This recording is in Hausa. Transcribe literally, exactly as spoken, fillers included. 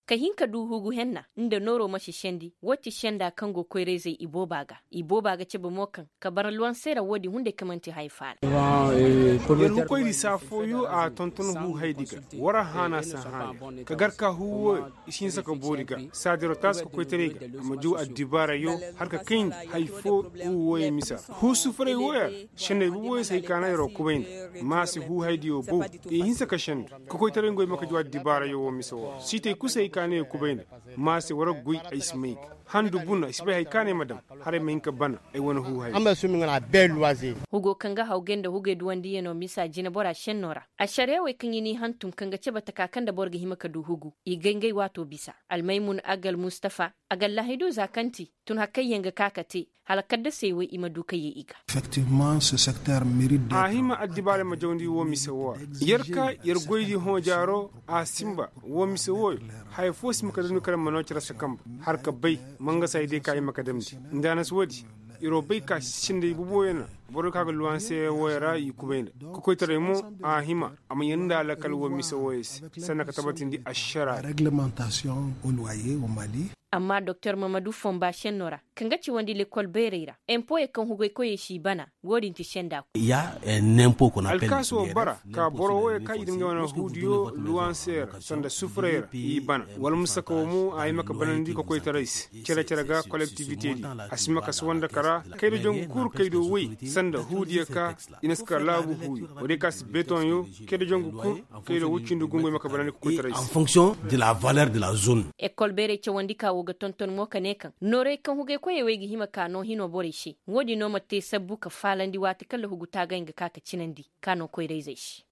ka hinka du hugu henna inda noro mashi shendi wacce shenda kango koire zai ibo baga ibo baga ce ba mokan ka bar luwan sera wodi hunde kamanti haifal yan hu koy safo yo a tonton hu haydiga wara hana sa hana ka garka huwo ishin saka boriga sadiro tas ko koyterega amaju adibara yo har ka kin haifo huwo misa hu sufre woya shende huwo sai kana yaro kubain masi hu haydiyo bo e hin saka shende ko koytere ngoy maka ju adibara yo misa site kusai kana kubain masi wara gui ismik handu buna isbe hay kane madam hare min ka bana ay wona hu hay amma sumi ngana belwazi hugo kanga haugenda huge duwandi yeno misa jina bora shennora a sharewe kanyini hantum kanga ceba takakanda borga himaka du hugu igengai wato bisa almaimun agal mustafa agal lahidu zakanti tun hakay yanga kakate halakadda sewe ima duka ye ika effectivement ce secteur mérite a hima addibale ma jawndi wo misawo yerka yer goydi ho jaro a simba wo misawo hay fos maka dunu kala mano ci rasa kamba har ka bay manga sai dai kai maka damdi ndana swodi iro bai ka shinde bubo yana boro ka luwan se woyara yi kubaina ko koy tare mo a hima am yanda la kal wo misawo sana ka tabatin di ashara réglementation au loyer au Mali. Amma Docteur Mamadou Fomba Shenora kanga ci wandi l'école Bereira impôt e kan hugo ko yeshi bana wodin ti shenda il y a un impôt qu'on appelle alkaso bara ka boro wo ka yidin ngana hudio luancer sonda souffreur yi bana wala musaka mu ay maka banandi ko koy tarais cere cere ga collectivité di asima ka swanda kara kaydo jong kur kaydo wi sanda hudiya ka ineska labu huyi wode ka beton yo kaydo jong kur kaydo wucindu gungo maka banandi ko koy tarais en fonction de la valeur de la zone école bere ci wandi ka woga tonton mo kane kan nore kan huge ko ye wegi hima kano hino bore shi ngodi no mate sabbu ka falandi wati kala hugu ta ganga kaka cinandi kano koy reizai shi